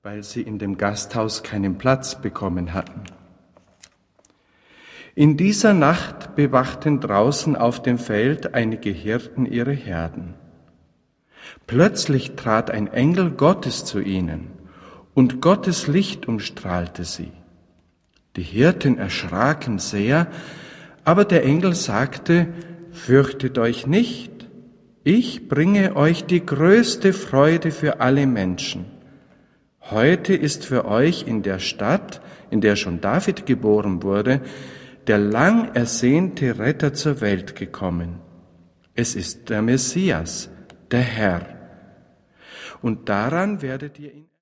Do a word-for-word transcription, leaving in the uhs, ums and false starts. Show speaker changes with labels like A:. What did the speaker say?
A: weil sie in dem Gasthaus keinen Platz bekommen hatten. In dieser Nacht bewachten draußen auf dem Feld einige Hirten ihre Herden. Plötzlich trat ein Engel Gottes zu ihnen, und Gottes Licht umstrahlte sie. Die Hirten erschraken sehr, aber der Engel sagte: Fürchtet euch nicht, ich bringe euch die größte Freude für alle Menschen. Heute ist für euch in der Stadt, in der schon David geboren wurde, der lang ersehnte Retter zur Welt gekommen. Es ist der Messias, der Herr. Und daran werdet ihr ihn